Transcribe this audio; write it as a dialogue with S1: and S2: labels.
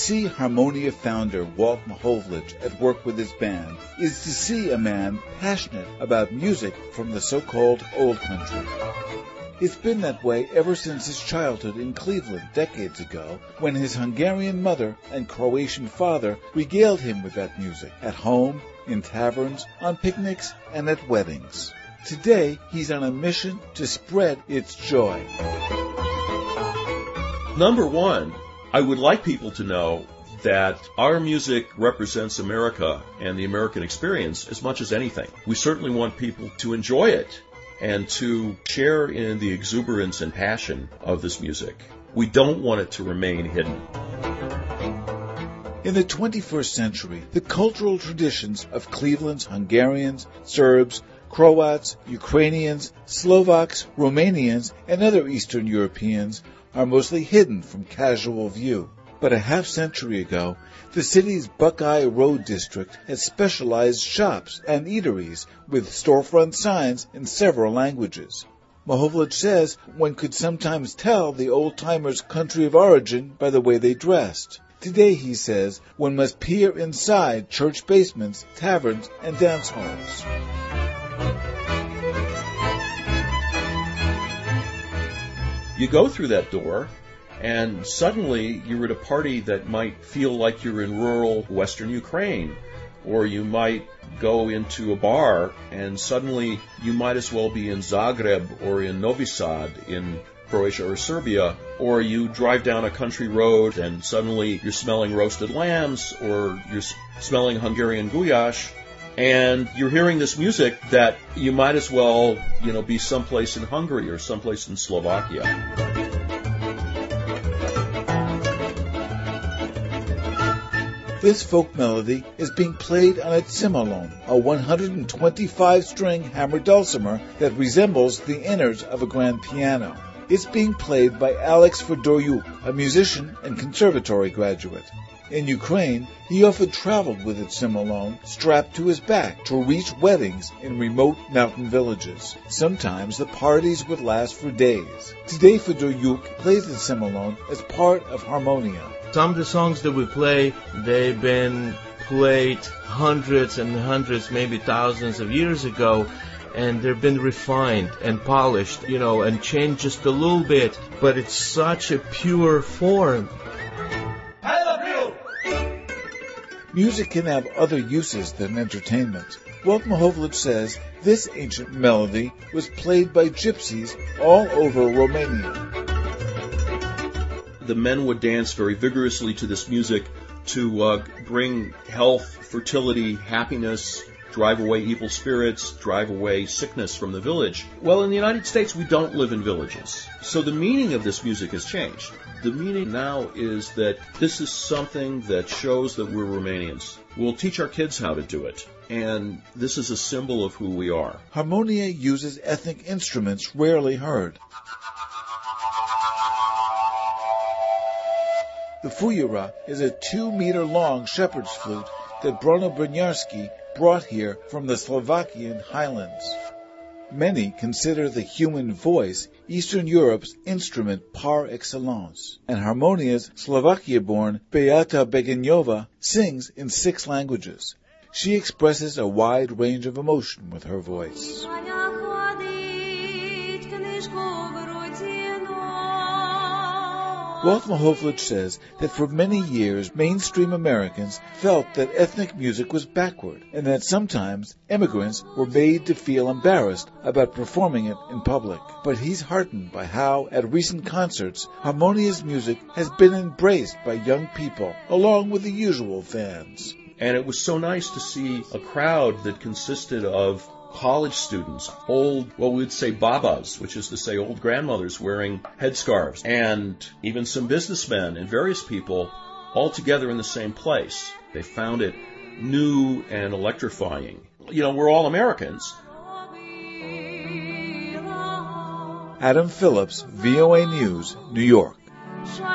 S1: see Harmonia founder Walt Mahovlich at work with his band is to see a man passionate about music from the so-called old country. It's been that way ever since his childhood in Cleveland decades ago, when his Hungarian mother and Croatian father regaled him with that music, at home, in taverns, on picnics, and at weddings. Today, he's on a mission to spread its joy.
S2: Number one, I would like people to know that our music represents America and the American experience as much as anything. We certainly want people to enjoy it and to share in the exuberance and passion of this music. We don't want it to remain hidden.
S1: In the 21st century, the cultural traditions of Cleveland's Hungarians, Serbs, Croats, Ukrainians, Slovaks, Romanians, and other Eastern Europeans are mostly hidden from casual view. But a half-century ago, the city's Buckeye Road district had specialized shops and eateries with storefront signs in several languages. Mahovlich says one could sometimes tell the old-timers' country of origin by the way they dressed. Today, he says, one must peer inside church basements, taverns, and dance halls.
S2: You go through that door, and suddenly you're at a party that might feel like you're in rural Western Ukraine, or you might go into a bar, and suddenly you might as well be in Zagreb or in Novi Sad in Croatia or Serbia, or you drive down a country road and suddenly you're smelling roasted lambs, or you're smelling Hungarian goulash, and you're hearing this music that you might as well, be someplace in Hungary or someplace in Slovakia.
S1: This folk melody is being played on a tsimalon, a 125-string hammered dulcimer that resembles the innards of a grand piano. It's being played by Alex Fedoryuk, a musician and conservatory graduate. In Ukraine, he often traveled with a tsimalon strapped to his back to reach weddings in remote mountain villages. Sometimes the parties would last for days. Today, Fedoryuk plays the tsimalon as part of Harmonia.
S3: Some of the songs that we play, they've been played hundreds and hundreds, maybe thousands of years ago, and they've been refined and polished, and changed just a little bit, but it's such a pure form.
S1: Music can have other uses than entertainment. Walt Mahovlich says this ancient melody was played by gypsies all over Romania.
S2: The men would dance very vigorously to this music to bring health, fertility, happiness, drive away evil spirits, drive away sickness from the village. Well, in the United States, we don't live in villages. So the meaning of this music has changed. The meaning now is that this is something that shows that we're Romanians. We'll teach our kids how to do it. And this is a symbol of who we are.
S1: Harmonia uses ethnic instruments rarely heard. The fujara is a 2-meter-long shepherd's flute that Bruno Bryniarski brought here from the Slovakian highlands. Many consider the human voice Eastern Europe's instrument par excellence, and Harmonia's Slovakia-born Beata Begenyova sings in 6 languages. She expresses a wide range of emotion with her voice. Walt Mahovlich says that for many years mainstream Americans felt that ethnic music was backward and that sometimes immigrants were made to feel embarrassed about performing it in public. But he's heartened by how, at recent concerts, Harmonia's music has been embraced by young people, along with the usual fans.
S2: And it was so nice to see a crowd that consisted of college students, old, we would say babas, which is to say old grandmothers wearing headscarves, and even some businessmen and various people all together in the same place. They found it new and electrifying. We're all Americans.
S1: Adam Phillips, VOA News, New York.